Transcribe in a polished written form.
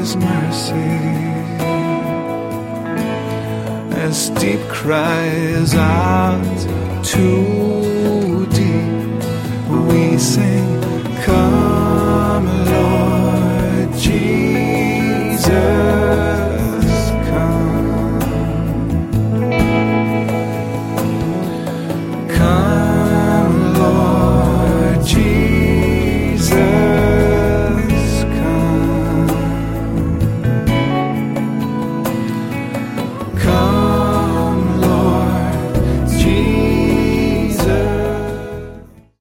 His mercy. As deep cries out too deep, we sing.